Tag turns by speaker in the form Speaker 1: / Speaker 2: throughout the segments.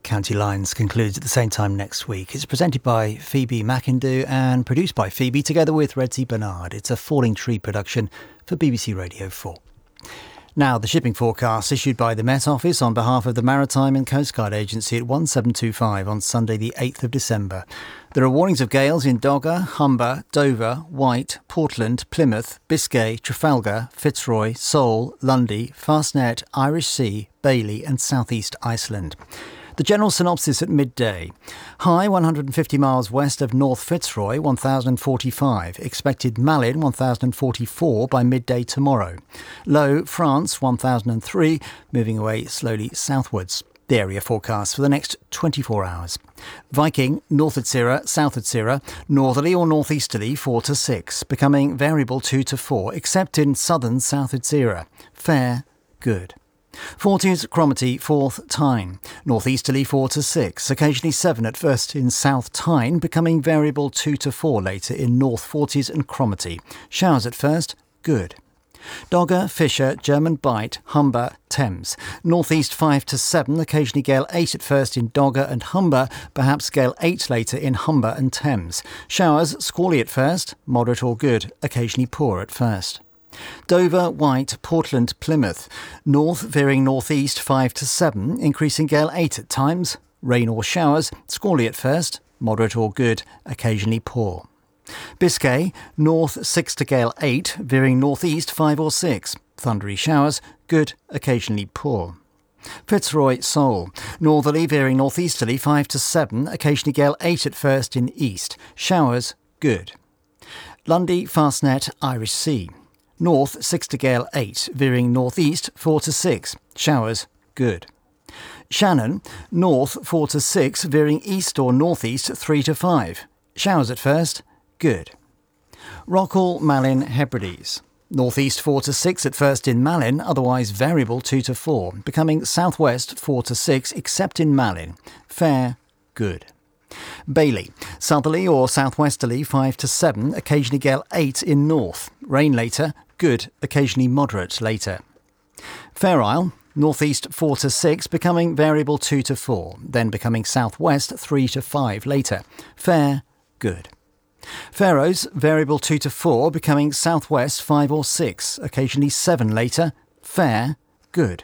Speaker 1: County Lines concludes at the same time next week. It's presented by Phoebe McIndoe and produced by Phoebe together with Redzi Bernard. It's a Falling Tree production for BBC Radio 4. Now, the shipping forecast issued by the Met Office on behalf of the Maritime and Coast Guard Agency at 1725 on Sunday the 8th of December. There are warnings of gales in Dogger, Humber, Dover, Wight, Portland, Plymouth, Biscay, Trafalgar, Fitzroy, Seoul, Lundy, Fastnet, Irish Sea, Bailey and South East Iceland. The general synopsis at midday. High 150 miles west of North Fitzroy, 1045. Expected Malin, 1044 by midday tomorrow. Low France, 1003, moving away slowly southwards. The area forecast for the next 24 hours. Viking, north at Syrah, south at Syrah, northerly or northeasterly 4 to 6, becoming variable 2 to 4, except in southern south at Syrah. Fair, good. Forties, Cromarty, 4th, Tyne. Northeasterly 4 to 6, occasionally 7 at first in South Tyne, becoming variable 2 to 4 later in North Forties and Cromarty. Showers at first, good. Dogger, Fisher, German Bight, Humber, Thames. Northeast 5 to 7, occasionally gale 8 at first in Dogger and Humber, perhaps gale 8 later in Humber and Thames. Showers, squally at first, moderate or good, occasionally poor at first. Dover, Wight, Portland, Plymouth. North veering northeast 5 to 7, increasing gale 8 at times. Rain or showers, squally at first, moderate or good, occasionally poor. Biscay, north 6 to gale 8, veering northeast 5 or 6. Thundery showers, good, occasionally poor. Fitzroy, Seoul. Northerly veering northeasterly 5 to 7, occasionally gale 8 at first in east. Showers, good. Lundy, Fastnet, Irish Sea. North 6 to gale 8, veering northeast 4 to 6. Showers, good. Shannon, north 4 to 6, veering east or northeast 3 to 5. Showers at first, good. Rockall, Malin, Hebrides. Northeast 4 to 6 at first in Malin, otherwise variable 2 to 4, becoming southwest 4 to 6 except in Malin. Fair, good. Bailey, southerly or southwesterly 5 to 7, occasionally gale 8 in north. Rain later, good, occasionally moderate later. Fair Isle, northeast 4 to 6, becoming variable 2 to 4, then becoming southwest 3 to 5 later. Fair, good. Faroes, variable 2 to 4, becoming southwest 5 or 6, occasionally 7 later. Fair, good.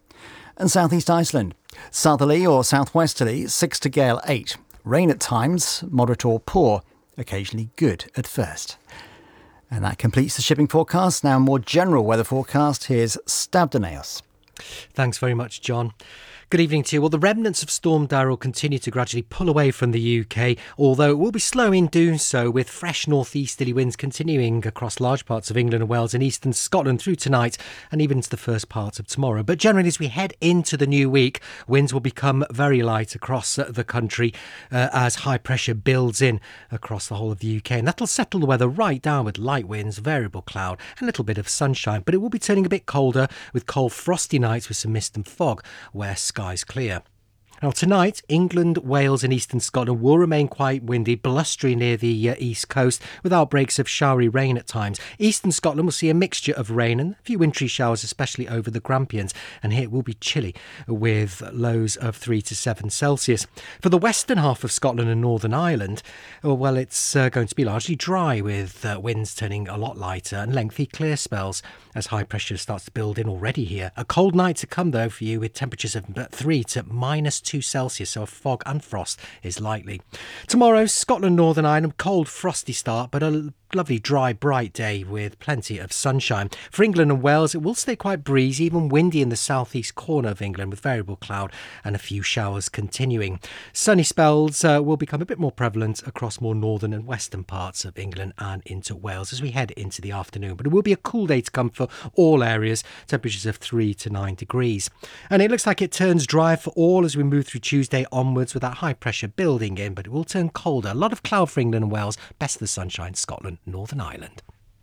Speaker 1: And Southeast Iceland, southerly or southwesterly 6 to gale 8. Rain at times, moderate or poor, occasionally good at first. And that completes the shipping forecast. Now, more general weather forecast. Here's Stav Daneos.
Speaker 2: Thanks very much, John. Good evening to you. Well, the remnants of Storm Darrell continue to gradually pull away from the UK, although it will be slow in doing so, with fresh northeasterly winds continuing across large parts of England and Wales and eastern Scotland through tonight and even into the first part of tomorrow. But generally, as we head into the new week, winds will become very light across the country as high pressure builds in across the whole of the UK. And that'll settle the weather right down with light winds, variable cloud and a little bit of sunshine. But it will be turning a bit colder with cold, frosty nights with some mist and fog where skies clear. Now tonight, England, Wales and eastern Scotland will remain quite windy, blustery near the east coast with outbreaks of showery rain at times. Eastern Scotland will see a mixture of rain and a few wintry showers, especially over the Grampians, and here it will be chilly with lows of 3 to 7 Celsius. For the western half of Scotland and Northern Ireland, well, it's going to be largely dry with winds turning a lot lighter and lengthy clear spells as high pressure starts to build in already here. A cold night to come though for you with temperatures of 3 to minus 2 Celsius, so a fog and frost is likely. Tomorrow, Scotland, Northern Ireland, cold, frosty start, but a lovely, dry, bright day with plenty of sunshine. For England and Wales, it will stay quite breezy, even windy in the southeast corner of England with variable cloud and a few showers continuing. Sunny spells will become a bit more prevalent across more northern and western parts of England and into Wales as we head into the afternoon. But it will be a cool day to come for all areas, temperatures of 3 to 9 degrees. And it looks like it turns dry for all as we move through Tuesday onwards with that high pressure building in, but it will turn colder. A lot of cloud for England and Wales, best of the sunshine, Scotland, Northern Ireland.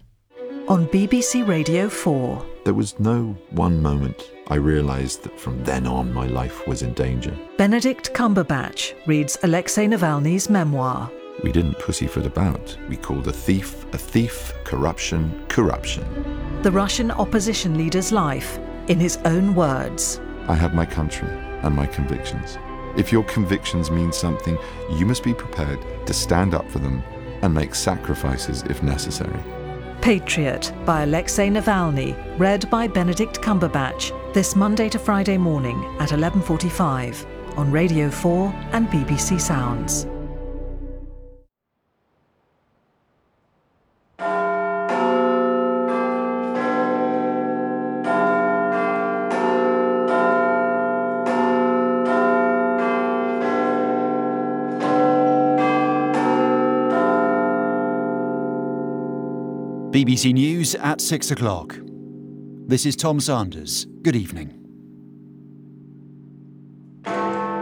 Speaker 3: On BBC Radio 4.
Speaker 4: There was no one moment I realised that from then on my life was in danger.
Speaker 3: Benedict Cumberbatch reads Alexei Navalny's memoir.
Speaker 4: We didn't pussyfoot about. We called a thief, corruption, corruption.
Speaker 3: The Russian opposition leader's life, in his own words.
Speaker 4: I had my country and my convictions. If your convictions mean something, you must be prepared to stand up for them and make sacrifices if necessary.
Speaker 3: Patriot by Alexei Navalny, read by Benedict Cumberbatch, this Monday to Friday morning at 11:45 on Radio 4 and BBC Sounds.
Speaker 5: BBC News at 6 o'clock. This is Tom Sanders. Good evening.